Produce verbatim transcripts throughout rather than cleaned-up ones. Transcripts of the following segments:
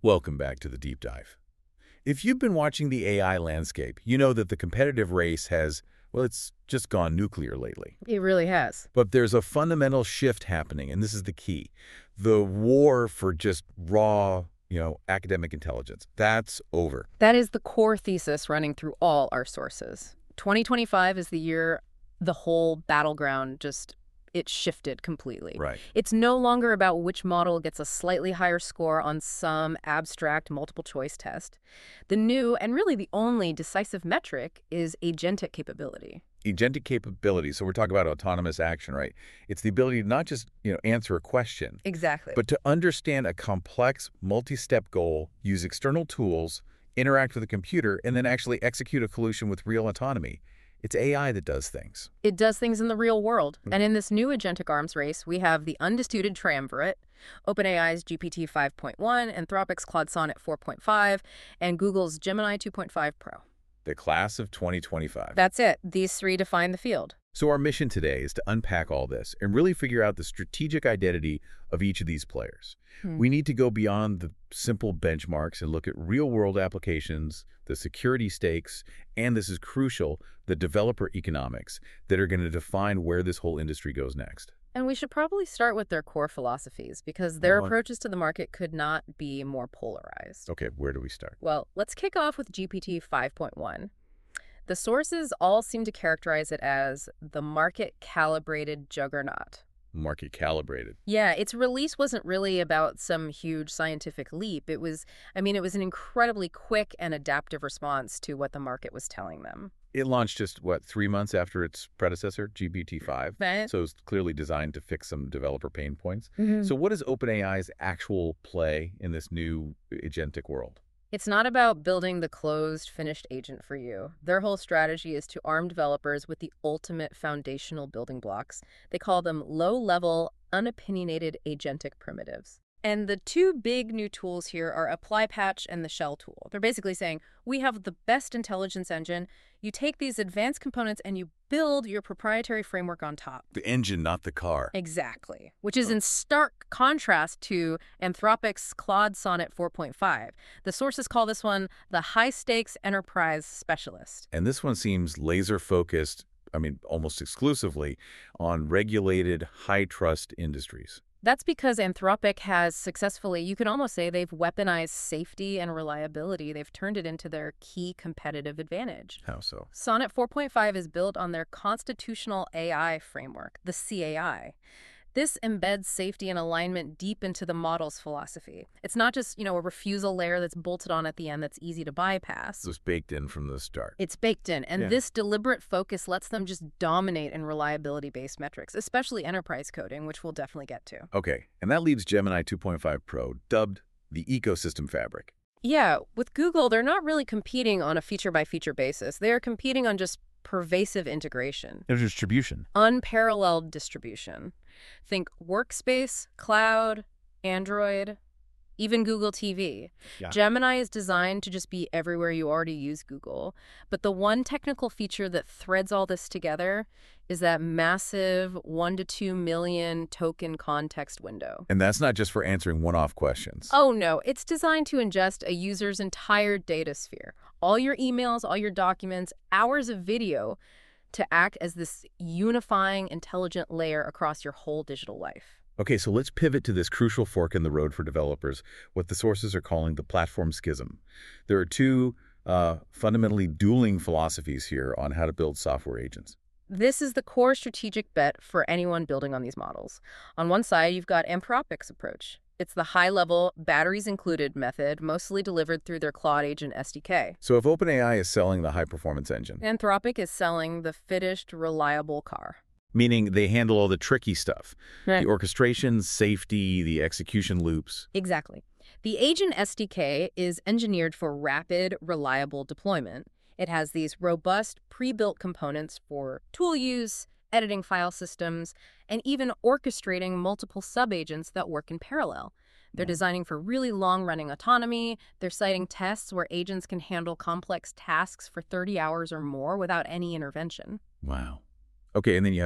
Welcome back to the Deep Dive. If you've been watching the A I landscape, you know that the competitive race has, well, it's just gone nuclear lately. It really has. But there's a fundamental shift happening, and this is the key. The war for just raw, you know, academic intelligence, that's over. That is the core thesis running through all our sources. twenty twenty-five is the year the whole battleground just, it shifted completely. Right. It's no longer about which model gets a slightly higher score on some abstract multiple choice test. The new, and really the only decisive metric, is agentic capability. Agentic capability, so we're talking about autonomous action, right? It's the ability to not just, you know, answer a question, Exactly. but to understand a complex, multi-step goal, use external tools, interact with a computer, and then actually execute a solution with real autonomy. It's A I that does things. It does things in the real world. Hmm. And in this new agentic arms race, we have the undisputed triumvirate, OpenAI's G P T five point one, Anthropic's Claude Sonnet four point five, and Google's Gemini two point five Pro. The class of twenty twenty-five. That's it. These three define the field. So our mission today is to unpack all this and really figure out the strategic identity of each of these players. Hmm. We need to go beyond the simple benchmarks and look at real-world applications, the security stakes, and this is crucial, the developer economics that are going to define where this whole industry goes next. And we should probably start with their core philosophies, because their What? approaches to the market could not be more polarized. Okay, where do we start? Well, let's kick off with G P T five point one. The sources all seem to characterize it as the market-calibrated juggernaut. Market calibrated. Yeah, its release wasn't really about some huge scientific leap. It was, I mean, it was an incredibly quick and adaptive response to what the market was telling them. It launched just, what, three months after its predecessor, G P T five? Right. So it's clearly designed to fix some developer pain points. Mm-hmm. So what is OpenAI's actual play in this new agentic world? It's not about building the closed, finished agent for you. Their whole strategy is to arm developers with the ultimate foundational building blocks. They call them low-level, unopinionated agentic primitives. And the two big new tools here are Apply Patch and the Shell tool. They're basically saying, we have the best intelligence engine. You take these advanced components and you build your proprietary framework on top. The engine, not the car. Exactly. Which is in stark contrast to Anthropic's Claude Sonnet four point five. The sources call this one the high-stakes enterprise specialist. And this one seems laser-focused, I mean, almost exclusively, on regulated, high-trust industries. That's because Anthropic has successfully, you can almost say they've weaponized safety and reliability. They've turned it into their key competitive advantage. How so? Sonnet four point five is built on their constitutional A I framework, the C A I. This embeds safety and alignment deep into the model's philosophy. It's not just, you know, a refusal layer that's bolted on at the end that's easy to bypass. It was baked in from the start. It's baked in, and Yeah. this deliberate focus lets them just dominate in reliability-based metrics, especially enterprise coding, which we'll definitely get to. Okay, and that leaves Gemini two point five Pro, dubbed the ecosystem fabric. Yeah, with Google, they're not really competing on a feature-by-feature basis. They're competing on just pervasive integration. There's distribution. Unparalleled distribution. Think workspace, cloud, Android, even Google T V. Yeah. Gemini is designed to just be everywhere you already use Google. But the one technical feature that threads all this together is that massive one to two million token context window. And that's not just for answering one-off questions. Oh no, it's designed to ingest a user's entire data sphere. All your emails, all your documents, hours of video, to act as this unifying, intelligent layer across your whole digital life. Okay, so let's pivot to this crucial fork in the road for developers, what the sources are calling the platform schism. There are two uh, fundamentally dueling philosophies here on how to build software agents. This is the core strategic bet for anyone building on these models. On one side, you've got Anthropic's approach. It's the high-level, batteries-included method, mostly delivered through their Claude Agent S D K. So if OpenAI is selling the high-performance engine, Anthropic is selling the finished, reliable car. meaning they handle all the tricky stuff, Right. the orchestration, safety, the execution loops. Exactly. The Agent S D K is engineered for rapid, reliable deployment. It has these robust, pre-built components for tool use, editing file systems, and even orchestrating multiple sub-agents that work in parallel. They're designing for really long-running autonomy. They're citing tests where agents can handle complex tasks for thirty hours or more without any intervention. Wow. Okay, and then you have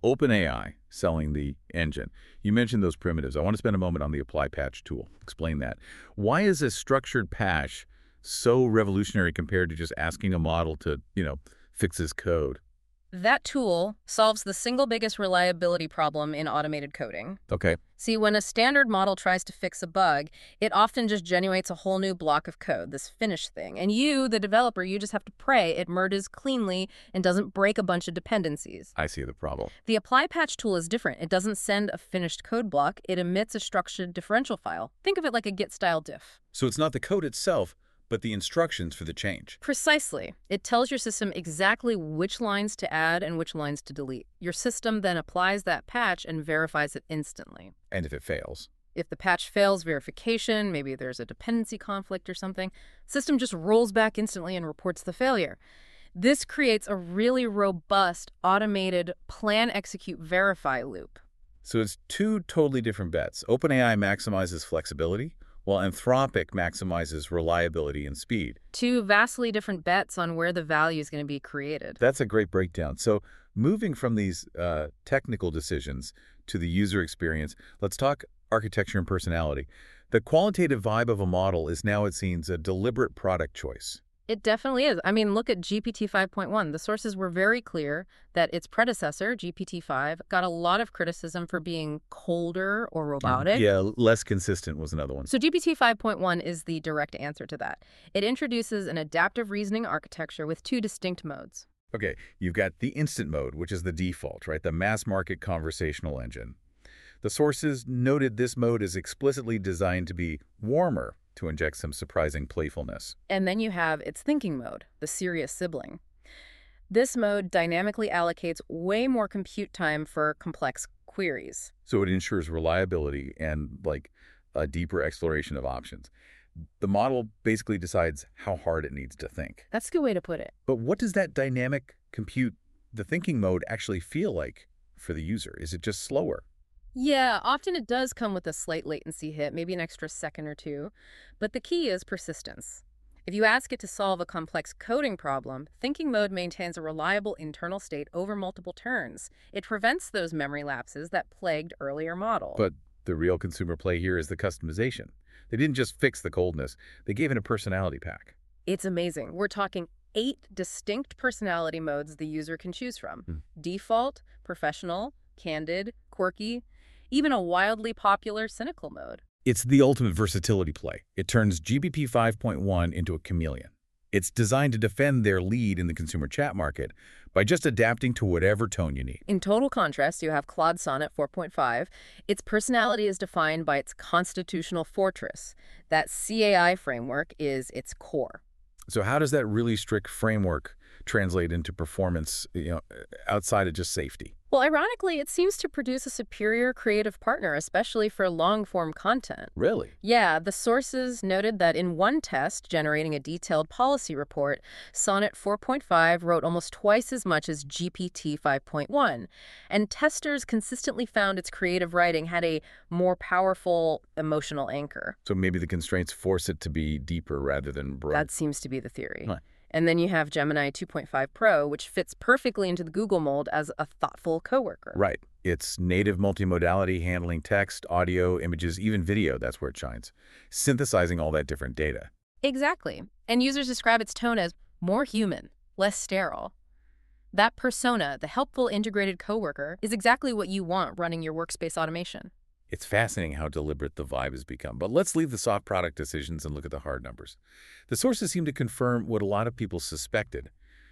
OpenAI selling the engine. You mentioned those primitives. I want to spend a moment on the apply patch tool. Explain that. Why is a structured patch so revolutionary compared to just asking a model to, you know, fix his code? That tool solves the single biggest reliability problem in automated coding. Okay. See, when a standard model tries to fix a bug, it often just generates a whole new block of code, this finished thing. And you, the developer, you just have to pray it merges cleanly and doesn't break a bunch of dependencies. I see the problem. The apply patch tool is different. It doesn't send a finished code block. It emits a structured differential file. Think of it like a Git-style diff. So it's not the code itself, but the instructions for the change. Precisely. It tells your system exactly which lines to add and which lines to delete. Your system then applies that patch and verifies it instantly. And if it fails? If the patch fails verification, maybe there's a dependency conflict or something, system just rolls back instantly and reports the failure. This creates a really robust, automated plan, execute, verify loop. So it's two totally different bets. OpenAI maximizes flexibility, while Anthropic maximizes reliability and speed. Two vastly different bets on where the value is going to be created. That's a great breakdown. So moving from these uh, technical decisions to the user experience, let's talk architecture and personality. The qualitative vibe of a model is now, it seems, a deliberate product choice. It definitely is. I mean, look at G P T five point one. The sources were very clear that its predecessor, G P T five, got a lot of criticism for being colder or robotic. Yeah, less consistent was another one. So G P T five point one is the direct answer to that. It introduces an adaptive reasoning architecture with two distinct modes. Okay, you've got the instant mode, which is the default, right? The mass market conversational engine. The sources noted this mode is explicitly designed to be warmer, to inject some surprising playfulness. And then you have its thinking mode, the serious sibling. This mode dynamically allocates way more compute time for complex queries. So it ensures reliability and, like, a deeper exploration of options. The model basically decides how hard it needs to think. That's a good way to put it. But what does that dynamic compute, the thinking mode, actually feel like for the user? Is it just slower? Yeah, often it does come with a slight latency hit, maybe an extra second or two. But the key is persistence. If you ask it to solve a complex coding problem, thinking mode maintains a reliable internal state over multiple turns. It prevents those memory lapses that plagued earlier models. But the real consumer play here is the customization. They didn't just fix the coldness. They gave it a personality pack. It's amazing. We're talking eight distinct personality modes the user can choose from. Hmm. Default, professional, candid, quirky, even a wildly popular cynical mode. It's the ultimate versatility play. It turns G P T five point one into a chameleon. It's designed to defend their lead in the consumer chat market by just adapting to whatever tone you need. In total contrast, you have Claude Sonnet four point five. Its personality is defined by its constitutional fortress. That C A I framework is its core. So how does that really strict framework translate into performance, you know, outside of just safety? Well, ironically, it seems to produce a superior creative partner, especially for long-form content. Really? Yeah, the sources noted that in one test, generating a detailed policy report, Sonnet four point five wrote almost twice as much as G P T five point one. And testers consistently found its creative writing had a more powerful emotional anchor. So maybe the constraints force it to be deeper rather than broad. That seems to be the theory. Huh. And then you have Gemini two point five Pro, which fits perfectly into the Google mold as a thoughtful coworker. Right. It's native multimodality, handling text, audio, images, even video. That's where it shines. Synthesizing all that different data. Exactly. And users describe its tone as more human, less sterile. That persona, the helpful integrated coworker, is exactly what you want running your workspace automation. It's fascinating how deliberate the vibe has become. But let's leave the soft product decisions and look at the hard numbers. The sources seem to confirm what a lot of people suspected.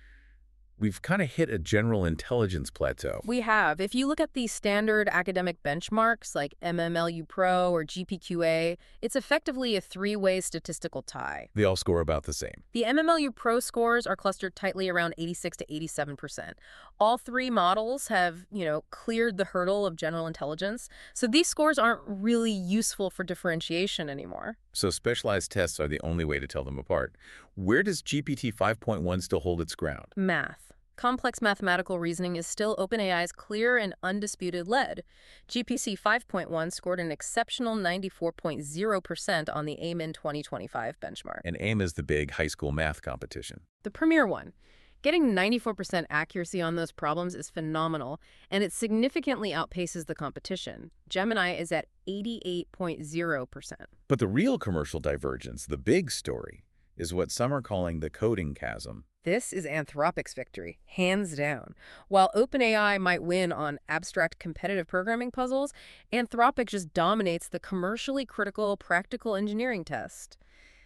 We've kind of hit a general intelligence plateau. We have. If you look at the standard academic benchmarks like M M L U Pro or G P Q A, it's effectively a three-way statistical tie. They all score about the same. The M M L U Pro scores are clustered tightly around eighty-six to eighty-seven percent. All three models have, you know, cleared the hurdle of general intelligence, so these scores aren't really useful for differentiation anymore. So specialized tests are the only way to tell them apart. Where does G P T five point one still hold its ground? Math. Complex mathematical reasoning is still OpenAI's clear and undisputed lead. G P T five point one scored an exceptional ninety-four point zero percent on the A M I N twenty twenty-five benchmark. And A I M is the big high school math competition. The premier one. Getting ninety-four percent accuracy on those problems is phenomenal, and it significantly outpaces the competition. Gemini is at eighty-eight point zero percent. But the real commercial divergence, the big story, is what some are calling the coding chasm. This is Anthropic's victory, hands down. While OpenAI might win on abstract competitive programming puzzles, Anthropic just dominates the commercially critical practical engineering test.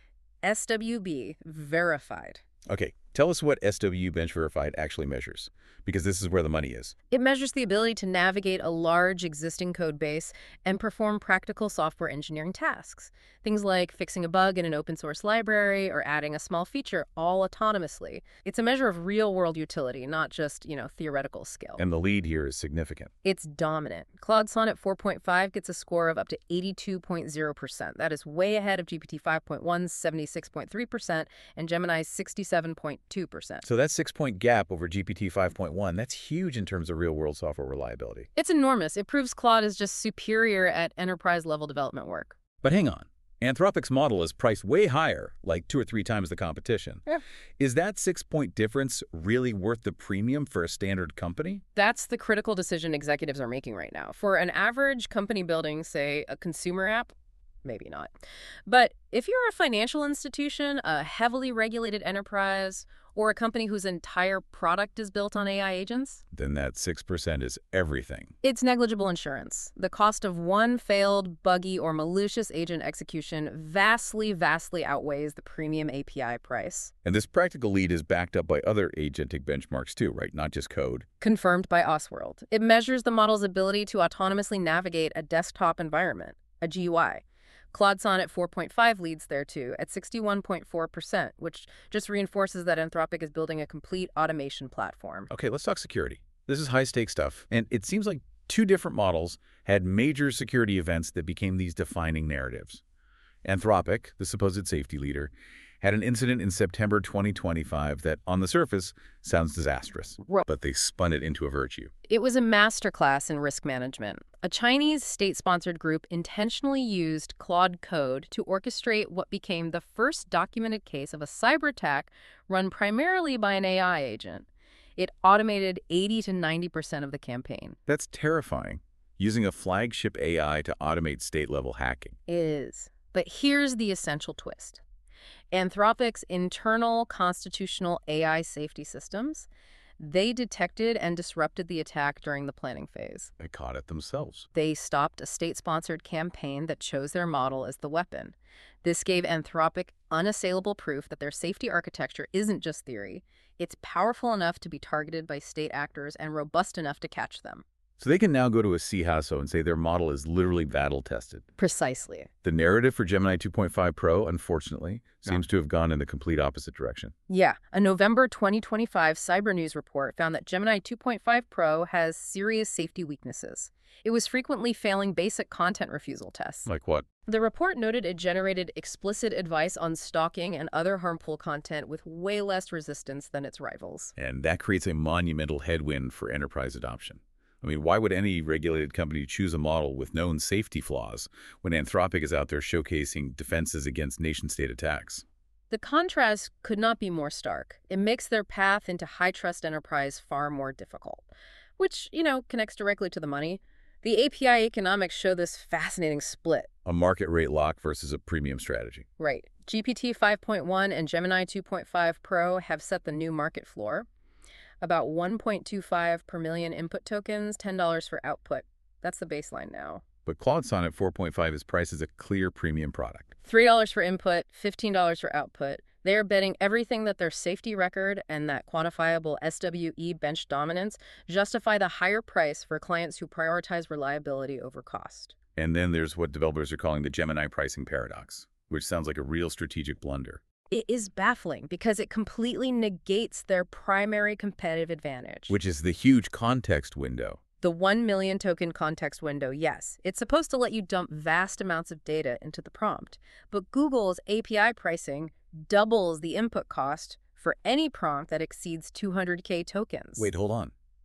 S W B verified. Okay, tell us what S W Bench Verified actually measures, because this is where the money is. It measures the ability to navigate a large existing code base and perform practical software engineering tasks. Things like fixing a bug in an open source library or adding a small feature all autonomously. It's a measure of real-world utility, not just, you know, theoretical skill. And the lead here is significant. It's dominant. Claude Sonnet four point five gets a score of up to eighty-two point zero percent. That is way ahead of G P T five point one's seventy-six point three percent and Gemini's sixty-seven point two percent. So that six-point gap over G P T five point one, that's huge in terms of real-world software reliability. It's enormous. It proves Claude is just superior at enterprise-level development work. But hang on. Anthropic's model is priced way higher, like two or three times the competition. Yeah. Is that six-point difference really worth the premium for a standard company? That's the critical decision executives are making right now. For an average company building, say, a consumer app, maybe not. But if you're a financial institution, a heavily regulated enterprise, or a company whose entire product is built on A I agents, Then that six percent is everything. it's negligible insurance. The cost of one failed, buggy, or malicious agent execution vastly, vastly outweighs the premium A P I price. And this practical lead is backed up by other agentic benchmarks too, right? Not just code. Confirmed by Oswald. It measures the model's ability to autonomously navigate a desktop environment, a G U I. Claude Sonnet four point five leads there too, at sixty-one point four percent, which just reinforces that Anthropic is building a complete automation platform. Okay, let's talk security. This is high-stakes stuff, and it seems like two different models had major security events that became these defining narratives. Anthropic, the supposed safety leader, had an incident in September twenty twenty-five that, on the surface, sounds disastrous, Right. but they spun it into a virtue. It was a masterclass in risk management. A Chinese state-sponsored group intentionally used Claude Code to orchestrate what became the first documented case of a cyber attack run primarily by an A I agent. It automated eighty to ninety percent of the campaign. That's terrifying, using a flagship A I to automate state-level hacking. It is. But here's the essential twist. Anthropic's internal constitutional A I safety systems, they detected and disrupted the attack during the planning phase. They caught it themselves. They stopped a state-sponsored campaign that chose their model as the weapon. This gave Anthropic unassailable proof that their safety architecture isn't just theory. It's powerful enough to be targeted by state actors and robust enough to catch them. So they can now go to a C I S O and say their model is literally battle-tested. Precisely. The narrative for Gemini two point five Pro, unfortunately, seems to have gone in the complete opposite direction. Yeah, a November twenty twenty-five Cyber News report found that Gemini two point five Pro has serious safety weaknesses. It was frequently failing basic content refusal tests. Like what? The report noted it generated explicit advice on stalking and other harmful content with way less resistance than its rivals. And that creates a monumental headwind for enterprise adoption. I mean, why would any regulated company choose a model with known safety flaws when Anthropic is out there showcasing defenses against nation-state attacks? The contrast could not be more stark. It makes their path into high-trust enterprise far more difficult, which, you know, connects directly to the money. The A P I economics show this fascinating split. A market rate lock versus a premium strategy. Right. G P T five point one and Gemini two point five Pro have set the new market floor. About one point two five per million input tokens, ten dollars for output. That's the baseline now. But Claude Sonnet four point five is priced as a clear premium product. three dollars for input, fifteen dollars for output. They are betting everything that their safety record and that quantifiable S W E bench dominance justify the higher price for clients who prioritize reliability over cost. And then there's what developers are calling the Gemini pricing paradox, which sounds like a real strategic blunder. It is baffling because it completely negates their primary competitive advantage. Which is the huge context window. The one million token context window, yes. It's supposed to let you dump vast amounts of data into the prompt. But Google's A P I pricing doubles the input cost for any prompt that exceeds two hundred K tokens. Wait, hold on.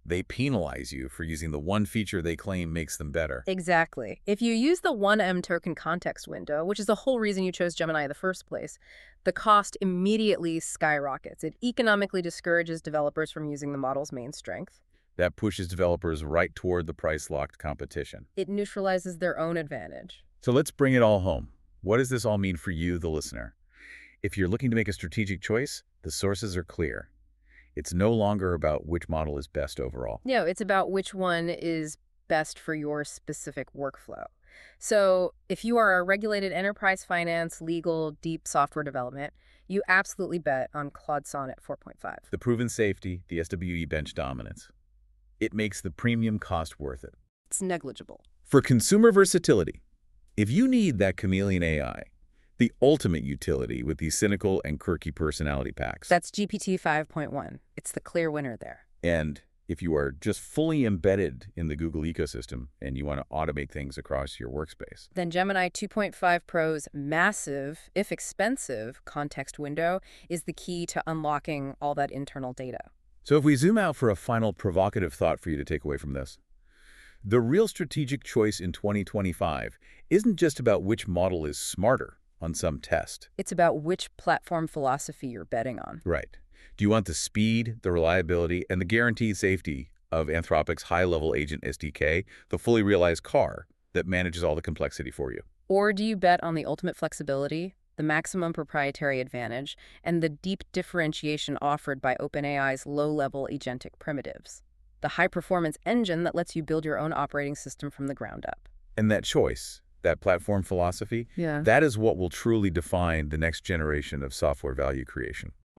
They penalize you for using the one feature they claim makes them better. Exactly. If you use the one M token context window, which is the whole reason you chose Gemini in the first place, the cost immediately skyrockets. It economically discourages developers from using the model's main strength. That pushes developers right toward the price-locked competition. It neutralizes their own advantage. So let's bring it all home. What does this all mean for you, the listener? If you're looking to make a strategic choice, the sources are clear. It's no longer about which model is best overall. No, it's about which one is best for your specific workflow. So if you are a regulated enterprise finance, legal, deep software development, you absolutely bet on Claude Sonnet four point five. The proven safety, the S W E bench dominance. It makes the premium cost worth it. It's negligible. For consumer versatility, if you need that chameleon A I, the ultimate utility with these cynical and quirky personality packs. That's G P T five point one. It's the clear winner there. And if you are just fully embedded in the Google ecosystem and you want to automate things across your workspace, Then Gemini two point five Pro's massive, if expensive, context window is the key to unlocking all that internal data. So if we zoom out for a final provocative thought for you to take away from this, the real strategic choice in twenty twenty-five isn't just about which model is smarter on some test. It's about which platform philosophy you're betting on. Right. Do you want the speed, the reliability, and the guaranteed safety of Anthropic's high-level agent S D K, the fully realized car that manages all the complexity for you? Or do you bet on the ultimate flexibility, the maximum proprietary advantage, and the deep differentiation offered by OpenAI's low-level agentic primitives? The high-performance engine that lets you build your own operating system from the ground up. And that choice, that platform philosophy, Yeah. that is what will truly define the next generation of software value creation.